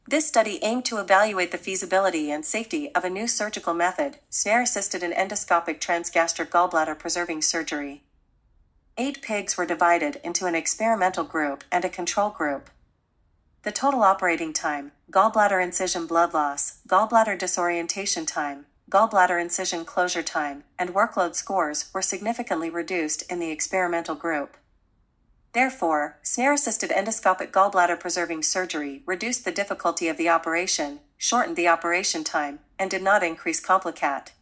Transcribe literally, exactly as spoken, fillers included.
This study aimed to evaluate the feasibility and safety of a new surgical method, snare-assisted and endoscopic transgastric gallbladder preserving surgery. Eight pigs were divided into an experimental group and a control group. The total operating time, gallbladder incision blood loss, gallbladder disorientation time, gallbladder incision closure time, and workload scores were significantly reduced in the experimental group. Therefore, snare-assisted endoscopic gallbladder preserving surgery reduced the difficulty of the operation, shortened the operation time, and did not increase complicat.